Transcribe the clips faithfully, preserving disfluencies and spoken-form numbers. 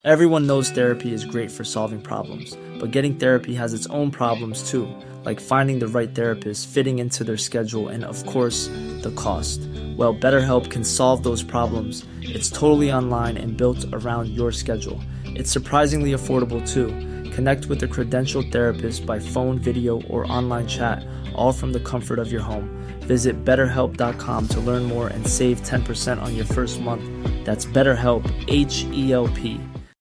Everyone knows therapy is great for solving problems, but getting therapy has its own problems too, like finding the right therapist, fitting into their schedule, and of course, the cost. Well, BetterHelp can solve those problems. It's totally online and built around your schedule. It's surprisingly affordable too. Connect with a credentialed therapist by phone, video, or online chat, all from the comfort of your home. Visit better help dot com to learn more and save ten percent on your first month. That's BetterHelp, H E L P.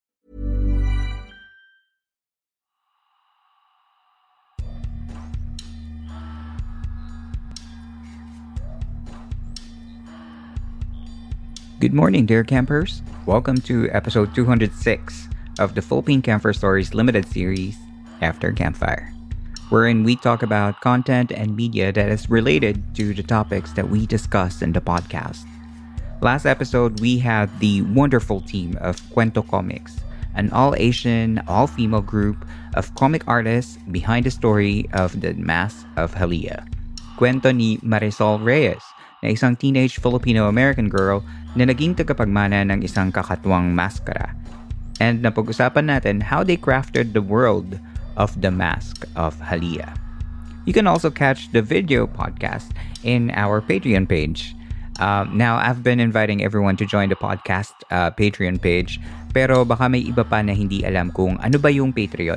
Good morning, dear campers. Welcome to episode two hundred six of the Philippine Camper Stories limited series, After Campfire, wherein we talk about content and media that is related to the topics that we discuss in the podcast. Last episode, we had the wonderful team of Kwento Comics, an all-Asian, all-female group of comic artists behind the story of the Mask of Jalea. Kwento ni Marisol Reyes, na isang teenage Filipino-American girl na naging tagapagmana ng isang kakatwang maskara. And napag-usapan natin how they crafted the world of the Mask of Jalea. You can also catch the video podcast in our Patreon page. Uh, now, I've been inviting everyone to join the podcast uh, Patreon page, pero baka may iba pa na hindi alam kung ano ba yung Patreon.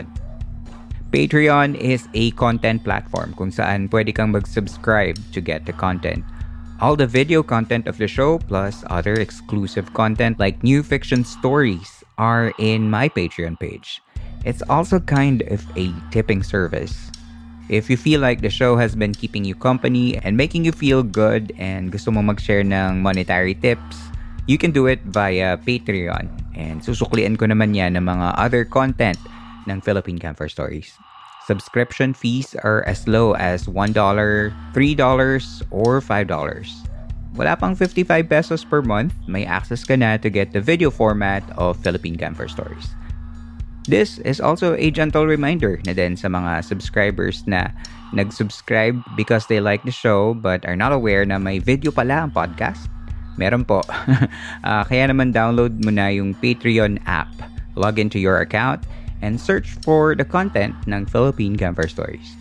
Patreon is a content platform kung saan pwede kang mag-subscribe to get the content. All the video content of the show, plus other exclusive content like new fiction stories, are in my Patreon page. It's also kind of a tipping service. If you feel like the show has been keeping you company and making you feel good and gusto mo mag-share ng monetary tips, you can do it via Patreon. And susuklian ko naman yan ng mga other content ng Philippine Camper Stories. Subscription fees are as low as one dollar, three dollars, or five dollars. Wala pang fifty-five pesos per month, may access ka na to get the video format of Philippine Camper Stories. This is also a gentle reminder na din sa mga subscribers na nag-subscribe because they like the show but are not aware na may video pala ang podcast. Meron po. uh, kaya naman download mo na yung Patreon app. Log into your account and search for the content ng Philippine Camper Stories.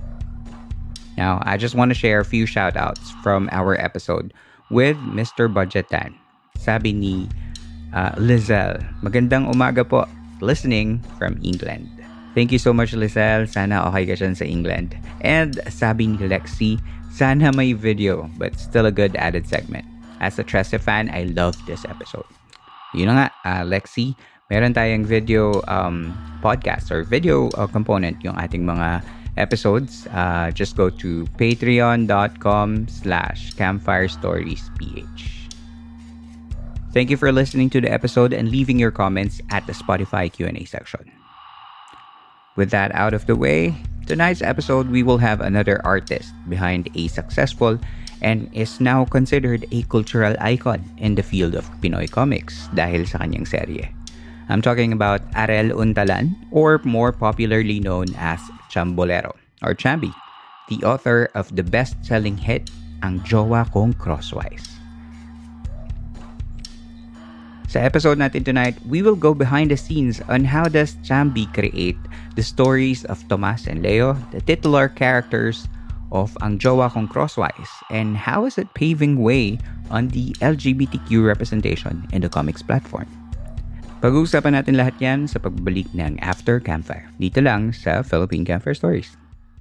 Now, I just want to share a few shoutouts from our episode with Mister Budgetan. Sabi ni uh, Lizelle, magandang umaga po, listening from England. Thank you so much, Lizelle. Sana okay ka dyan sa England. And sabi ni Lexi, sana may video but still a good added segment. As a Tressa fan, I love this episode. Yun na nga, uh, Lexi, meron tayong video um, podcast or video uh, component yung ating mga episodes. Uh, just go to patreon.com slash campfire stories ph. Thank you for listening to the episode and leaving your comments at the Spotify Q and A section. With that out of the way, tonight's episode we will have another artist behind a successful and is now considered a cultural icon in the field of Pinoy comics dahil sa kanyang serye. I'm talking about Arel Untalan, or more popularly known as Chambolero, or Chambi, the author of the best-selling hit, Ang Jowa Kong Crosswise. Sa episode natin tonight, we will go behind the scenes on how does Chambi create the stories of Tomas and Leo, the titular characters of Ang Jowa Kong Crosswise, and how is it paving way on the L G B T Q representation in the comics platform. Pag-uusapan natin lahat yan sa pagbabalik ng After Campfire, dito lang sa Philippine Camper Stories.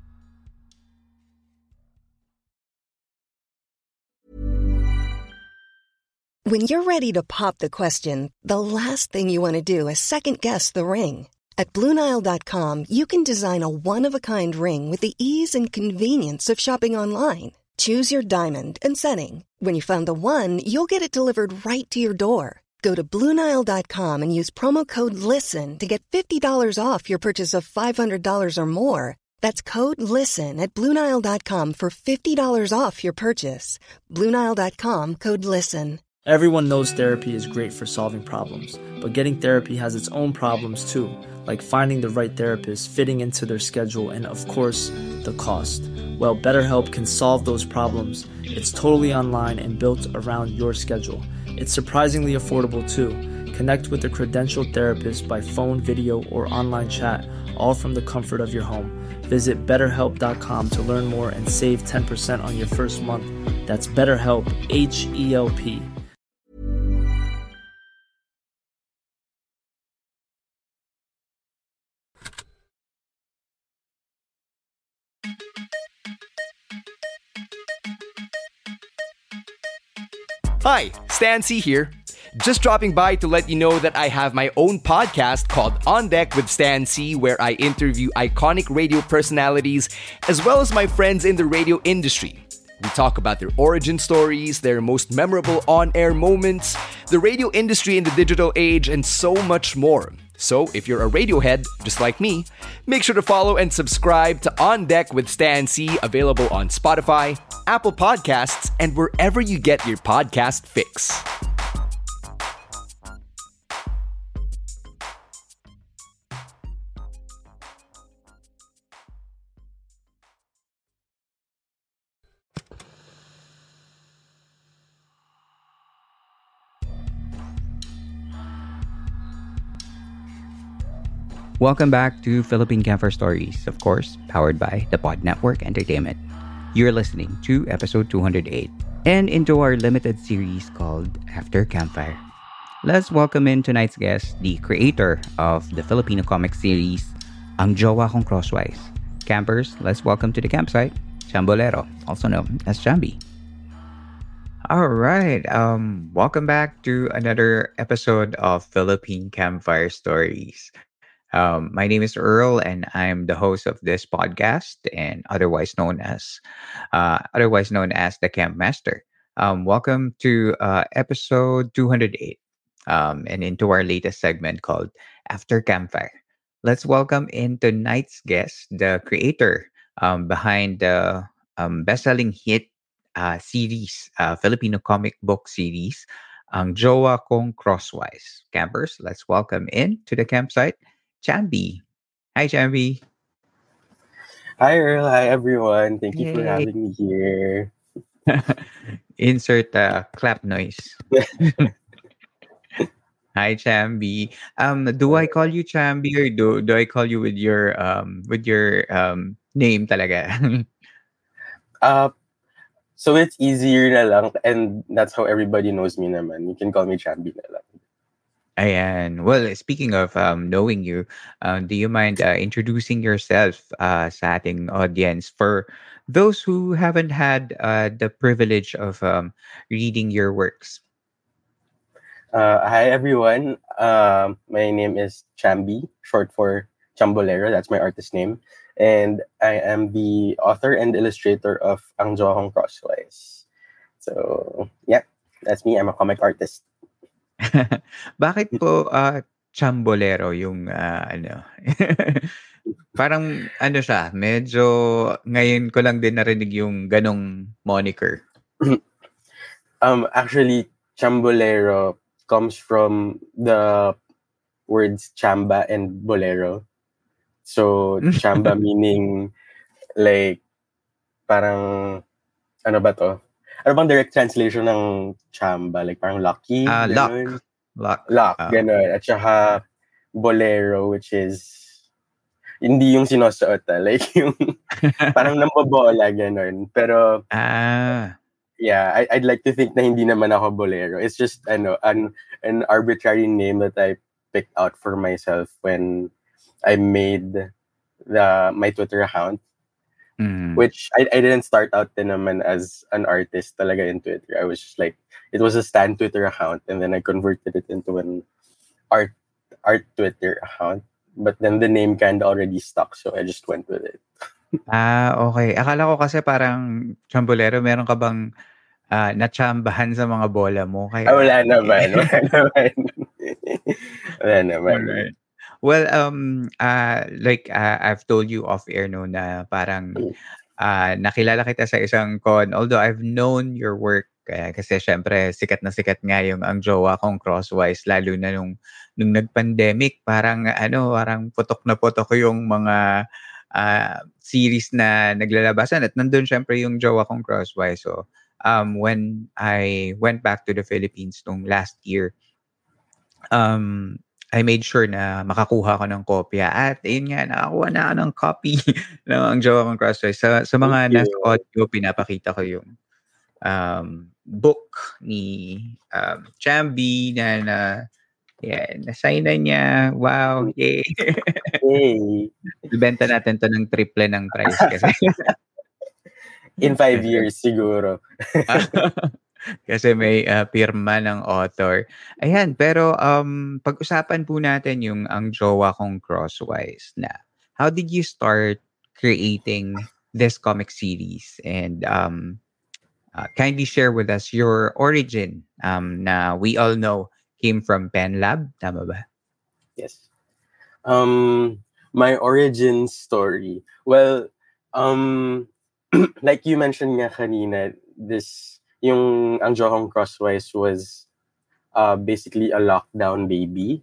When you're ready to pop the question, the last thing you want to do is second-guess the ring. At Blue Nile dot com, you can design a one-of-a-kind ring with the ease and convenience of shopping online. Choose your diamond and setting. When you find the one, you'll get it delivered right to your door. Go to Blue Nile dot com and use promo code LISTEN to get fifty dollars off your purchase of five hundred dollars or more. That's code LISTEN at Blue Nile dot com for fifty dollars off your purchase. Blue Nile dot com, code LISTEN. Everyone knows therapy is great for solving problems, but getting therapy has its own problems too, like finding the right therapist, fitting into their schedule, and of course, the cost. Well, BetterHelp can solve those problems. It's totally online and built around your schedule. It's surprisingly affordable too. Connect with a credentialed therapist by phone, video, or online chat, all from the comfort of your home. Visit better help dot com to learn more and save ten percent on your first month. That's BetterHelp, H E L P. Hi, Stan C here. Just dropping by to let you know that I have my own podcast called On Deck with Stan C, where I interview iconic radio personalities as well as my friends in the radio industry. We talk about their origin stories, their most memorable on-air moments, the radio industry in the digital age, and so much more. So, if you're a Radiohead, just like me, make sure to follow and subscribe to On Deck with Stan C, available on Spotify, Apple Podcasts, and wherever you get your podcast fix. Welcome back to Philippine Campfire Stories, of course, powered by the Pod Network Entertainment. You're listening to episode two hundred eight and into our limited series called After Campfire. Let's welcome in tonight's guest, the creator of the Filipino comic series, Ang Jowa Kong Crosswise. Campers, let's welcome to the campsite, Chambolero, also known as Chambi. All right, um, welcome back to another episode of Philippine Campfire Stories. Um, my name is Earl, and I'm the host of this podcast, and otherwise known as, uh, otherwise known as the Camp Master. Um, welcome to uh, episode two hundred eight, um, and into our latest segment called After Campfire. Let's welcome in tonight's guest, the creator um, behind the um, best-selling hit uh, series, uh, Filipino comic book series, Ang Jowa Kong Crosswise. Campers, let's welcome in to the campsite, Chambi. Hi, Chambi. Hi, Earl. Hi, everyone. Thank you for Yay. having me here. Insert uh, clap noise. Hi, Chambi. Um, do I call you Chambi or do do I call you with your um with your um name talaga? Uh, so it's easier na lang, and that's how everybody knows me naman. You can call me Chambi na lang. Ayan. Well, speaking of um, knowing you, uh, do you mind uh, introducing yourself uh, sa ating audience for those who haven't had uh, the privilege of um, reading your works? Uh, hi, everyone. Um, my name is Chambi, short for Chambolero. That's my artist name. And I am the author and illustrator of Ang Jowa Kong Crosswise. So, yeah, that's me. I'm a comic artist. Bakit po uh, Chambolero yung uh, ano? Parang ano siya, medyo ngayon ko lang din narinig yung ganong moniker. um, actually, Chambolero comes from the words chamba and bolero. So, chamba meaning like parang ano ba to? Ano bang direct translation ng chamba? Like parang lucky? Ah, luck. Ganun. Luck. Luck, Ah. gano'n. At saka bolero, which is hindi yung sinusuot, ah. Like yung parang nambobola, gano'n. Pero Ah. yeah, I, I'd like to think na hindi naman ako bolero. It's just ano, an, an arbitrary name that I picked out for myself when I made the my Twitter account. Mm. Which I, I didn't start out din naman as an artist talaga in Twitter. I was just like, it was a Stan Twitter account, and then I converted it into an art art Twitter account. But then the name kind of already stuck, so I just went with it. Ah, okay. Akala ko kasi parang Chambolero, meron ka bang ah, natsambahan sa mga bola mo? Kaya, Ah, wala naman. Wala naman. Wala naman. Alright. Well, um, uh, like uh, I've told you off air no na parang uh, nakilala kita sa isang con. Although I've known your work uh, kasi syempre sikat na sikat nga yung Ang Jowa Kong Crosswise, lalo na nung nung nag-pandemic, parang ano, parang putok na putok yung mga uh, series na naglalabasan at nandun syempre yung Jowa Kong Crosswise. So um, when I went back to the Philippines nung last year, um, I made sure na makakuha ko ng kopya at ayun nga, nakakuha na ako ng copy ng Ang Jowa Kong Crosswise. Sa sa Thank mga nasa you. audio, pinapakita ko yung um, book ni um, Chambi na na yan, na-sign na niya. Wow, yay! Hey, Ibenta natin to ng triple ng price kasi in five kasi years siguro. kasi may uh, pirma ng author. Ayan, pero um, pag-usapan po natin yung Ang Jowa Kong Crosswise na how did you start creating this comic series? And um, uh, kindly share with us your origin um, na we all know came from Pen Lab. Tama ba? Yes. Um, my origin story. Well, um, like you mentioned nga kanina, this yung Ang Jowa Kong Crosswise was uh, basically a lockdown baby.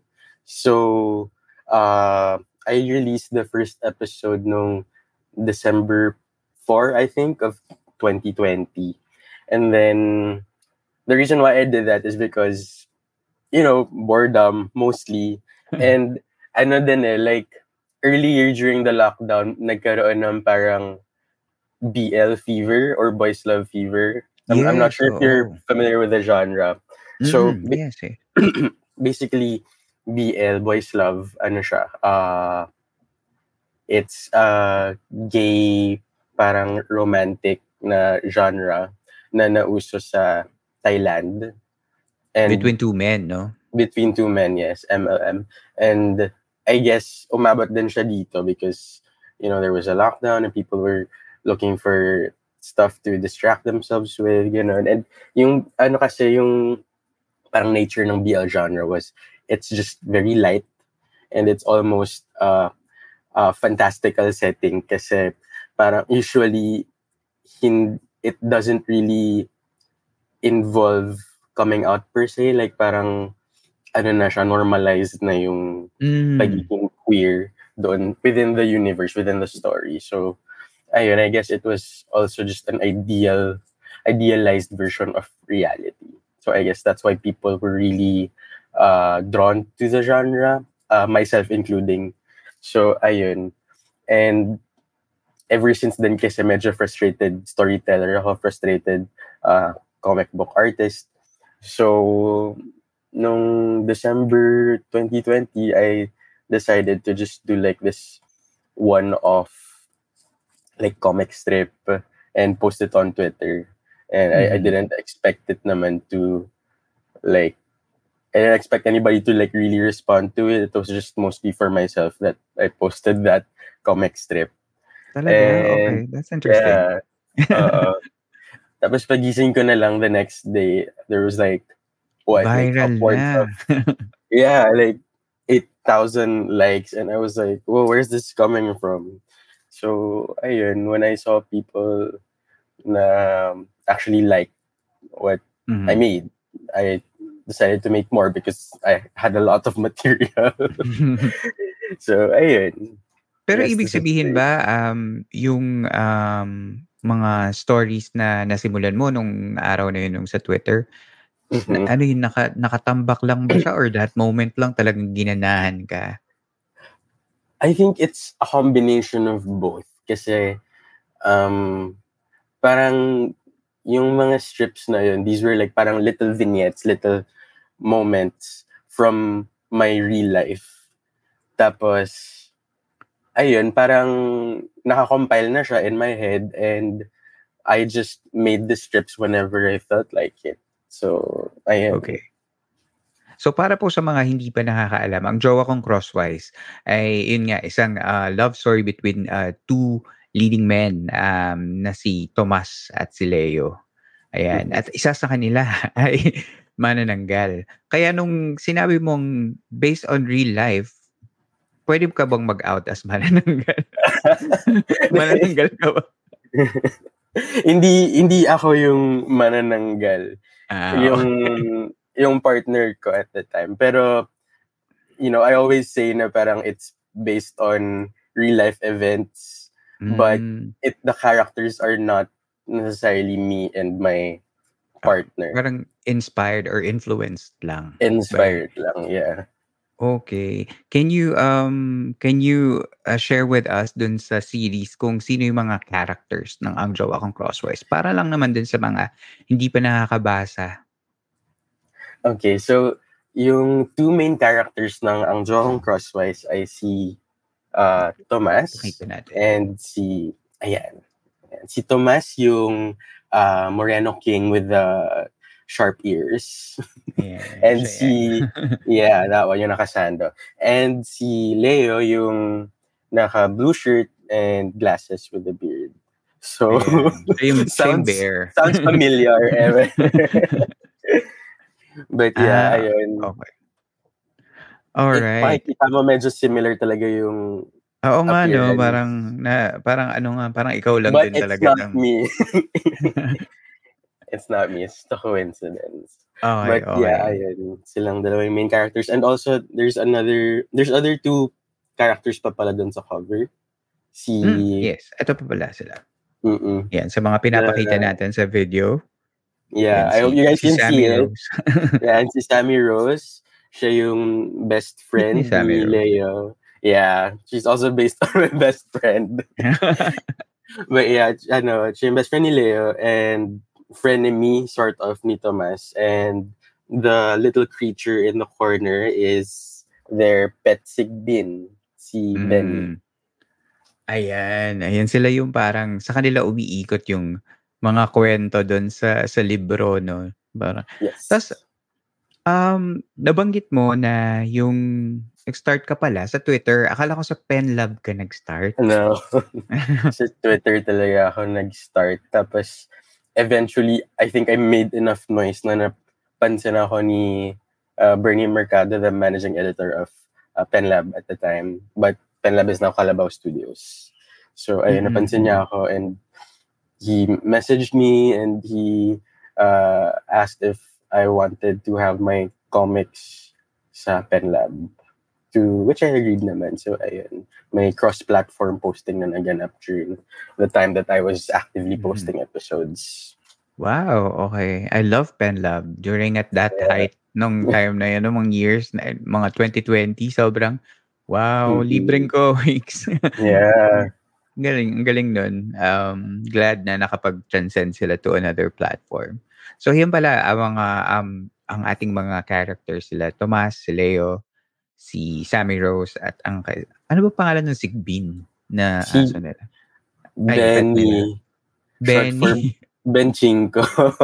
So, uh, I released the first episode nung December fourth, I think, of twenty twenty. And then, the reason why I did that is because, you know, boredom mostly. And ano din eh, like, earlier during the lockdown, nagkaroon ng parang B L fever or boys love fever. I'm, I'm not Yes, sure if you're oo. familiar with the genre. So, Mm-mm, ba- yes eh. basically, B L, boys love, ano siya, uh, it's a gay, parang romantic na genre na nauso sa Thailand. And Between two men, no? between two men, yes, M L M. And I guess umabot din siya dito because, you know, there was a lockdown and people were looking for stuff to distract themselves with, you know. And yung, ano kasi, yung parang nature ng B L genre was, it's just very light and it's almost uh, a fantastical setting kasi parang usually hin, it doesn't really involve coming out per se, like parang ano na siya, normalized na yung Mm. pagiging queer doon within the universe, within the story. So ayun, I guess it was also just an ideal idealized version of reality. So I guess that's why people were really uh, drawn to the genre, uh, myself including. So ayun. And ever since then kasi medyo frustrated storyteller ako, frustrated uh, comic book artist. So nung December twenty twenty, I decided to just do like this one-off like comic strip and post it on Twitter. And I, I Mhm. didn't expect it naman to like I didn't expect anybody to like really respond to it. It was just mostly for myself that I posted that comic strip. Talaga? Okay, And that's interesting. yeah, uh, tapos pagising ko na lang the next day, there was like what, like Viral upwards na. of yeah, like eight thousand likes, and I was like, whoa, where's this coming from? So ayun, when I saw people na actually like what I Mhm. made, I decided to make more because I had a lot of material. So ayun. Pero Yes, ibig this is sabihin great. ba um yung um mga stories na nasimulan mo nung araw na yun nung sa Twitter, na, Mhm. ano yun, naka, nakatambak lang ba siya or that moment lang talagang ginanahan ka? I think it's a combination of both. Kasi um, parang yung mga strips na yun, these were like parang little vignettes, little moments from my real life. Tapos, ayun, parang nakakompile na siya in my head and I just made the strips whenever I felt like it. So, ayun. Okay. So para po sa mga hindi pa nakakaalam, Ang Jowa Kong Crosswise ay yun nga, isang ah, love story between ah, two leading men um, na si Tomas at si Leo. Ayan. Mhm. At isa sa kanila ay manananggal. Kaya nung sinabi mong based on real life, pwede ka bang mag-out as manananggal? Manananggal ka ba? hindi hindi ako yung manananggal. Ah, Yung okay. yung partner ko at the time. Pero you know, I always say na parang it's based on real life events, but Mm, it the characters are not necessarily me and my partner. Parang inspired or influenced lang by Inspired lang, yeah. Okay. Can you um can you uh, share with us dun sa series kung sino yung mga characters ng Ang Jowa Kong Crosswise? Para lang naman dun sa mga hindi pa nakakabasa. Okay, so yung two main characters ng Ang Jowa Kong Crosswise ay si uh, Tomas Pakita natin. and si, ayan, ayan. Si Tomas yung uh, Moreno King with the sharp ears. Ayan, And siya si, yan. yeah, that one, yung nakasando. And si Leo yung naka blue shirt and glasses with a beard. So, Ayan. Siya yung, siya yung sounds, bear. sounds familiar. eh. But yeah, Ah, ayun. okay. If Alright. makikita mo, medyo similar talaga yung Oo nga no, appearance. parang na parang ano nga, parang ikaw lang But din it's talaga not ng me. It's not me. It's a coincidence. Okay, But yeah, okay. ayun. Silang dalawa yung main characters. And also, there's another, there's other two characters pa pala dun sa cover. Si, Hmm, yes, ito pa pala sila. mm Yan, sa mga pinapakita na, natin sa video. yeah, Yan, I hope si you guys si can Sammy see it. Rose. Yeah, and si Sammy Rose, siya yung best Cute ni friend Sammy ni Rose. Leo. Yeah, she's also based on my best friend. But yeah, ano, siya yung best friend ni Leo and frenemy sort of ni Tomas. And the little creature in the corner is their pet sigbin, si Benny. Mm. Ayan, ayan sila yung parang sa kanila umiikot yung mga kwento doon sa sa libro, no? Parang Yes. tas um nabanggit mo na yung nag-start ka pala sa Twitter. Akala ko sa Penlab ka nag-start. No. Sa Twitter talaga ako nag-start. Tapos, eventually, I think I made enough noise na napansin ako ni uh, Bernie Mercado, the managing editor of uh, Penlab at the time. But Penlab is now Calabao Studios. So, ayun, napansin niya ako and he messaged me and he uh, asked if I wanted to have my comics sa Penlab. To which I agreed naman. So, ayun, may cross-platform posting na naganap during the time that I was actively posting episodes. Wow, okay. I love Penlab. During at that Yeah. height, nung time na yun, nung mga years, na, mga twenty twenty, sobrang, wow, Mhm. libreng comics. Yeah. Galing, ang galing nun. Um, glad na nakapag-transcend sila to another platform. So, yun pala, ang mga, um, ang ating mga characters sila, Tomas, si Leo, si Sammy Rose, at ang, kay- ano ba pangalan ng Sigbin na Si aso nila? Ay, pet nila. Benny. Short for Benny. Benchinko.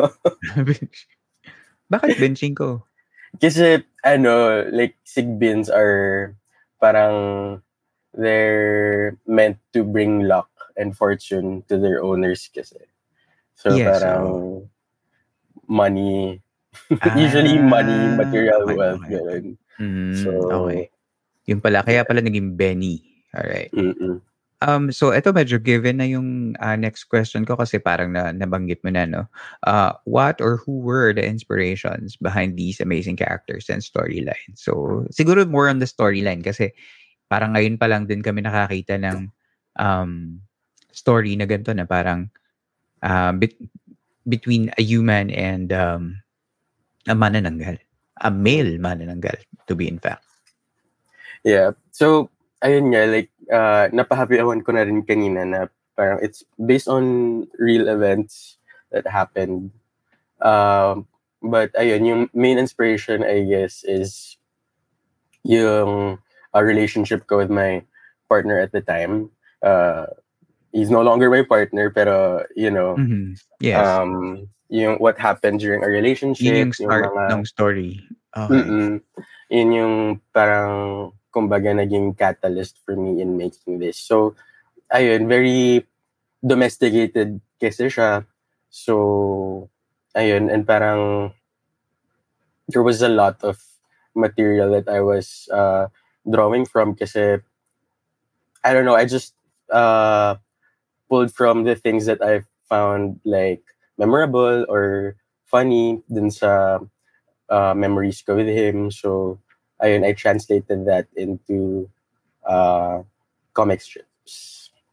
Bakit Benchinko? Kasi, ano, like, sigbins are parang they're meant to bring luck and fortune to their owners kasi. So, Yes, parang oo. money, usually money, Ah, material okay, wealth, okay, okay. ganun. Mm, So, okay. Yun pala, kaya pala naging Benny. Alright. mm-mm. Um, so ito medyo given na yung uh, next question ko kasi parang na, nabanggit mo na, no? Uh, what or who were the inspirations behind these amazing characters and storylines? So, siguro more on the storyline kasi parang ngayon pa lang din kami nakakita ng um, story na ganito na parang uh, bit, between a human and um, a manananggal. A male manananggal, to be in fact. Yeah. So, ayun nga, like, uh, napahappy-awan ko na rin kanina na parang it's based on real events that happened. Um, but, ayun, yung main inspiration, I guess, is yung uh, relationship ko with my partner at the time. Uh, he's no longer my partner, pero, you know, Mm-hmm. Yes. um, yung what happened during our relationship. Yun yung start yung mga, ng story. Okay. Mm-mm. Yun yung parang, kumbaga, naging catalyst for me in making this. So, ayun, very domesticated kasi siya. So, ayun, and parang there was a lot of material that I was uh, drawing from kasi, I don't know, I just uh, pulled from the things that I found like memorable or funny dun sa uh, memories ko with him. So, ayun, I translated that into uh, comic strips.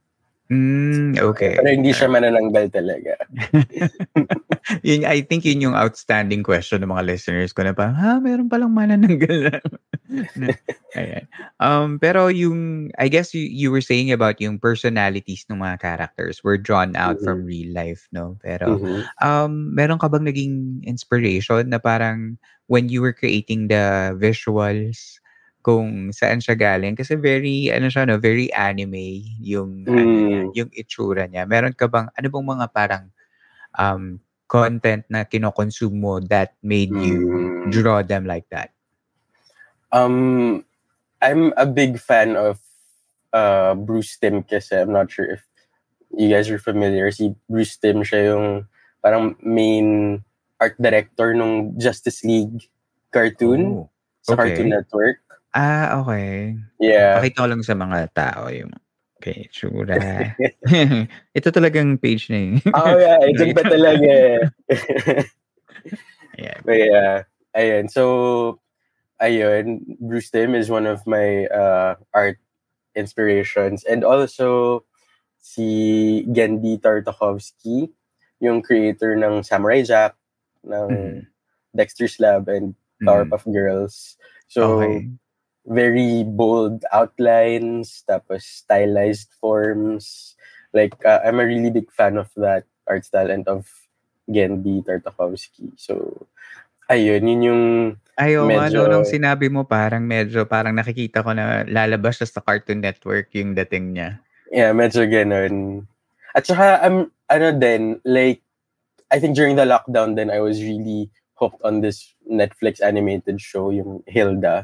Mm, okay. Pero hindi siya manananggal talaga. Yun, I think yun yung outstanding question ng mga listeners ko na parang, ha, meron palang manananggal na. Na- Ayan. Um, pero yung, I guess you, you were saying about yung personalities ng mga characters were drawn out from Mhm. real life, no? Pero, Mhm. um, meron ka bang naging inspiration na parang when you were creating the visuals, kung saan siya galing? Kasi very, ano siya, no? Very anime yung, ano niya, Mm. yung itsura niya. Meron ka bang, ano bang mga parang, um, content na kinokonsume mo that made you Mm. draw them like that? Um, I'm a big fan of uh, Bruce Timm kasi I'm not sure if you guys are familiar. Si Bruce Timm, siya yung parang main art director ng Justice League cartoon Oh, sa Cartoon okay. Network. Ah, okay. Yeah. Pakita ko lang sa mga tao yung okay, tsura. Ito talagang page na eh. Oh yeah, dyan pa talaga eh. Ayan. But yeah, ayun. So, ayun, Bruce Timm is one of my uh, art inspirations. And also, si Gendy Tartakovsky, yung creator ng Samurai Jack, ng Mhm. Dexter's Lab, and Mhm. Powerpuff Girls. So, Okay. very bold outlines, tapos stylized forms. Like, uh, I'm a really big fan of that art style and of Gendy Tartakovsky. So, ayun, yun yung Ay, oo nga, no, medyo, nung sinabi mo parang medyo parang nakikita ko na lalabas siya sa Cartoon Network yung dating niya. yeah, medyo ganun. At saka, I'm, ano din, like, I think during the lockdown then I was really hooked on this Netflix animated show, yung Hilda.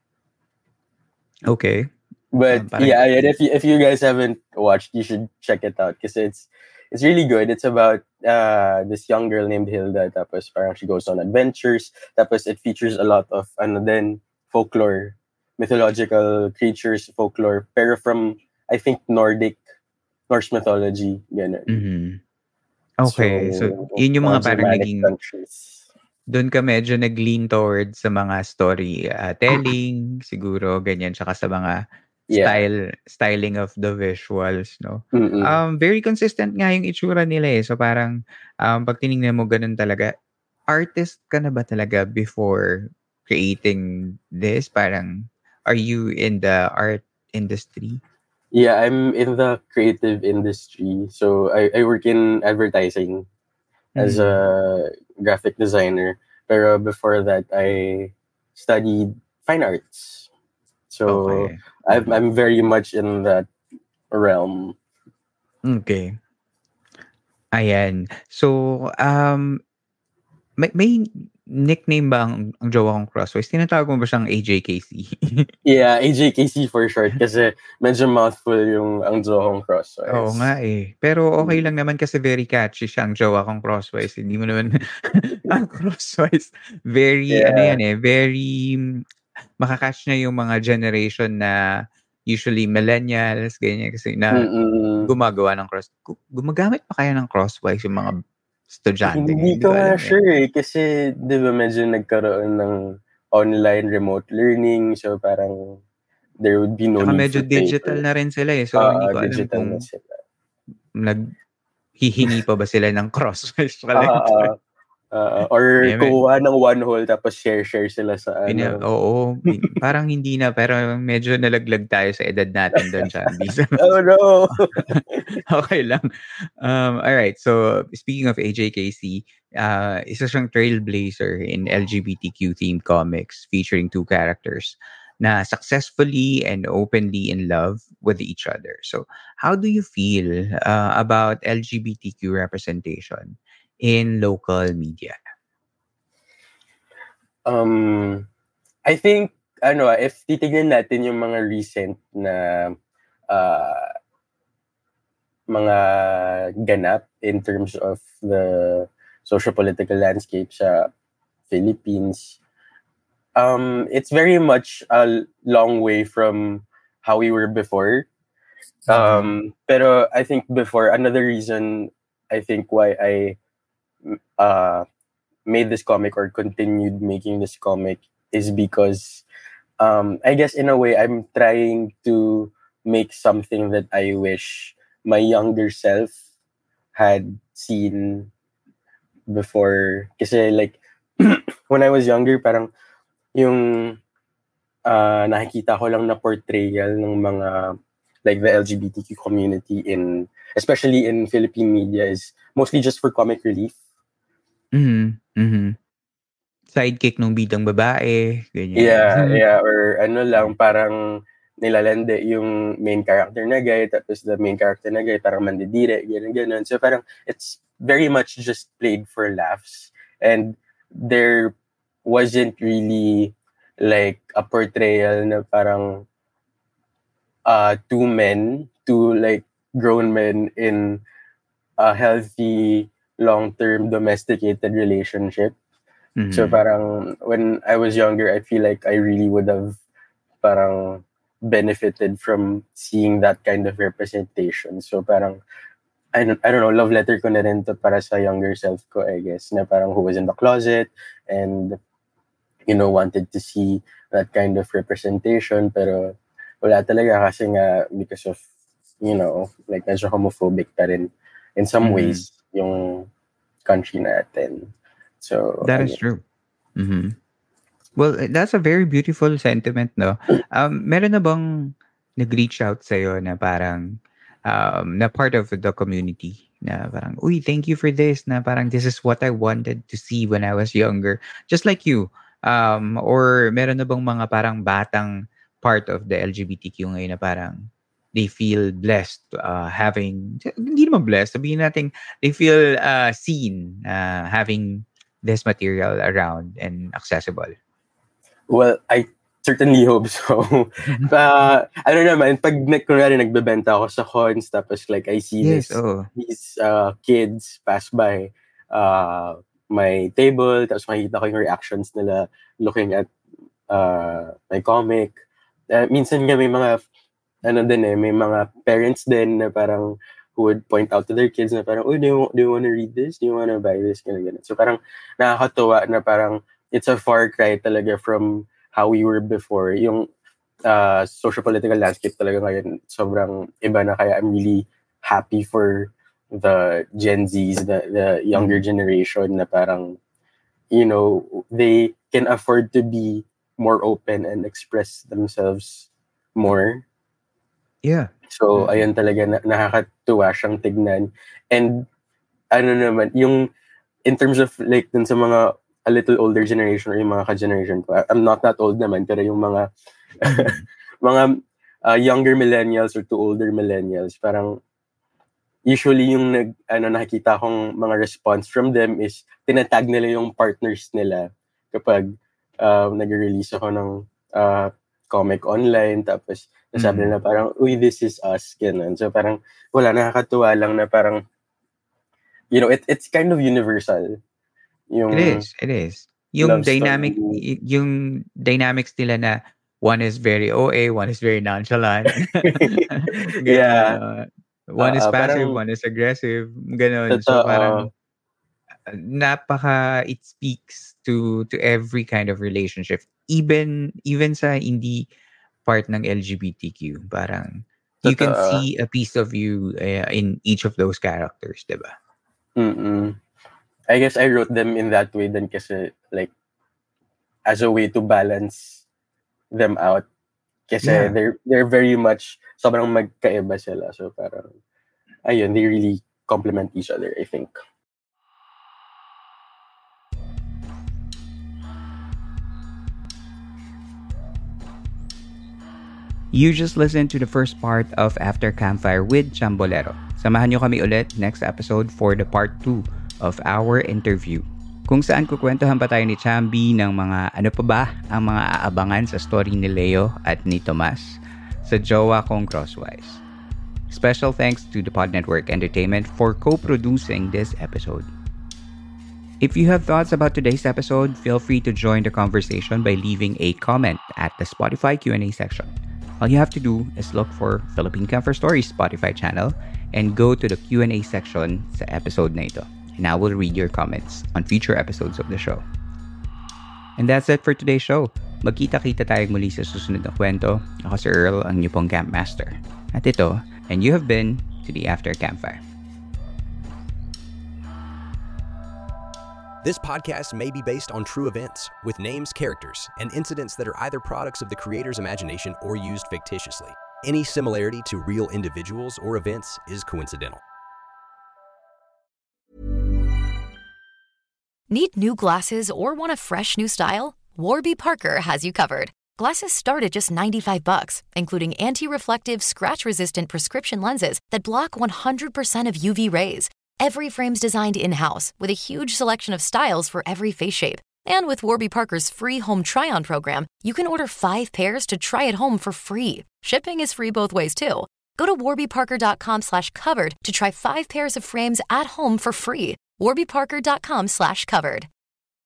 Okay. But Um, parang yeah, and if you if you guys haven't watched, you should check it out because it's it's really good. It's about uh this young girl named Hilda. Tapos parang she goes on adventures. Tapos it features a lot of ano then folklore, mythological creatures, folklore, pero from I think Nordic Norse mythology, ganun. Mhm. Okay, so So, yun yung mga mga parang Germanic naging countries. doon ka medyo nag-lean towards sa mga story uh, telling, siguro ganyan, tsaka sa mga Yeah. style styling of the visuals, no? Mm-mm. Um, very consistent nga yung itsura nila eh. So parang um, pag tinignan mo ganun talaga, artist ka na ba talaga before creating this? Parang, are you in the art industry? Yeah, I'm in the creative industry. So I, I work in advertising as Mhm. a graphic designer. Pero before that, I studied fine arts. So Okay. I'm, I'm very much in that realm. Okay. Ayan. So, um, may, may nickname ba ang, ang jowa kong Crosswise? Tinatawag mo ba siyang A J K C? Yeah, A J K C for short kasi medyo mouthful yung ang Johong Crosswise. Oo nga eh. Pero okay lang naman kasi very catchy siya ang jowa kong Crosswise. Hindi mo naman ang Crosswise. Very, ano Yeah. yan eh, very mm, makakatch na yung mga generation na usually millennials, ganyan kasi na Mm-mm. gumagawa ng cross. gu- Gumagamit pa kaya ng Crosswise yung mga estudyante? Hindi Hindi ko ko nga alam eh. sure eh. Kasi di ba medyo nagkaroon ng online remote learning. So parang there would be no Tsaka need medyo for digital paper. na rin sila eh. So Oo, hindi ko alam digital kung na sila. naghihingi pa ba sila ng Crosswise Ah, collector. ah, ah, or Eh, may- kuha ng one hole tapos share-share sila sa Pina, ano. oo, hin- parang hindi na, pero medyo nalaglag tayo sa edad natin doon, Chambi. So, Oh no! okay lang. Um, all right. So, speaking of A J K C, uh, isa siyang trailblazer in L G B T Q themed comics featuring two characters na successfully and openly in love with each other. So, how do you feel uh, about L G B T Q representation in local media? Um, I think, ano, ah, if titignan natin yung mga recent na uh, mga ganap in terms of the socio-political landscape sa Philippines, um, it's very much a long way from how we were before. Um, pero I think before, another reason I think why I uh, made this comic or continued making this comic is because um, I guess in a way I'm trying to make something that I wish my younger self had seen before. Kasi like, when I was younger, parang yung uh, nakikita ko lang na portrayal ng mga like the L G B T Q community in, especially in Philippine media, is mostly just for comic relief. Mm-hmm. Mm-hmm. Sidekick nung bidang babae, ganyan. Yeah, yeah, or ano lang, parang nilalande yung main character na guy, tapos the main character na guy parang mandidire, ganyan, ganyan. So parang it's very much just played for laughs. And there wasn't really like a portrayal na parang uh, two men, two like grown men in a healthy, long-term, domesticated relationship. Mm-hmm. So parang when I was younger, I feel like I really would have parang benefited from seeing that kind of representation. So parang I don't, I don't know, love letter ko na rin to para sa younger self ko, I guess, na parang who was in the closet and, you know, wanted to see that kind of representation, pero wala talaga kasi nga because of, you know, like medyo homophobic pa rin in some mm-hmm. ways yung country natin. So that I is mean, true. Mm-hmm. Well, that's a very beautiful sentiment, no? Um, meron na bang nag-reach out sa'yo na parang um, na part of the community na parang, uy, thank you for this, na parang this is what I wanted to see when I was younger. Just like you. Um, or meron na bang mga parang batang part of the L G B T Q ngayon na parang they feel blessed uh, having, hindi naman blessed, sabihin natin, they feel uh, seen uh, having this material around and accessible? Well, I certainly hope so. uh, I don't know, man. Pag kunwari nagbebenta ako sa cons, tapos like I see yes, this, oh. these uh, kids pass by uh, my table, tapos makikita ko yung reactions nila looking at uh, my comic. Uh, minsan nga may mga, ano din eh, may mga parents din na parang who would point out to their kids na parang, oh, do you, do you want to read this? Do you want to buy this? Ganun, ganun. So parang nakakatuwa na parang it's a far cry talaga from how we were before. Yung uh, socio-political landscape talaga ngayon, sobrang iba na, kaya I'm really happy for the Gen Zs, the, the younger generation na parang, you know, they can afford to be more open and express themselves more. Yeah. So, ayun talaga, na, nakakatuwa siyang tignan. And, ano naman, yung, in terms of, like, dun sa mga, a little older generation or yung mga ka-generation ko, I'm not that old naman, pero yung mga, mga uh, younger millennials or to older millennials, parang, usually yung nag, ano, nakikita kong mga response from them is, tinatag nila yung partners nila kapag uh, nag-release ako ng uh, comic online, tapos nasabi nila parang, uy, this is us, ganun. So parang, wala, nakakatuwa lang na parang, you know, it, it's kind of universal. Yung it is, it is. Yung dynamic, y- yung dynamics nila na one is very O A, one is very nonchalant. Yeah. One is uh, passive, parang, one is aggressive. Ganon. So parang, uh, napaka, it speaks to to every kind of relationship. Even, even sa hindi part ng L G B T Q. Parang, you can see a piece of you uh, in each of those characters, diba? Mm-mm. I guess I wrote them in that way then kasi, like, as a way to balance them out. Kasi yeah. they're they're very much, sobrang magkaiba sila. So parang, ayun, they really complement each other, I think. You just listened to the first part of After Campfire with Chambolero. Samahan nyo kami ulit next episode for the part two of our interview, kung saan kukwentuhan pa tayo ni Chambi ng mga ano pa ba ang mga aabangan sa story ni Leo at ni Tomas sa Jowa Kong Crosswise. Special thanks to the Pod Network Entertainment for co-producing this episode. If you have thoughts about today's episode, feel free to join the conversation by leaving a comment at the Spotify Q and A section. All you have to do is look for Philippine Camper Stories Spotify channel and go to the Q and A section sa episode na ito. And I will read your comments on future episodes of the show. And that's it for today's show. Magkita-kita tayo muli sa susunod na kwento. Ako si Earl, ang inyong pong Camp Master. At ito, and you have been to the After Campfire. This podcast may be based on true events, with names, characters, and incidents that are either products of the creator's imagination or used fictitiously. Any similarity to real individuals or events is coincidental. Need new glasses or want a fresh new style? Warby Parker has you covered. Glasses start at just ninety-five bucks, including anti-reflective, scratch-resistant prescription lenses that block one hundred percent of U V rays. Every frame's designed in-house with a huge selection of styles for every face shape. And with Warby Parker's free home try-on program, you can order five pairs to try at home for free. Shipping is free both ways, too. Go to warbyparker.com slash covered to try five pairs of frames at home for free. warbyparker.com slash covered.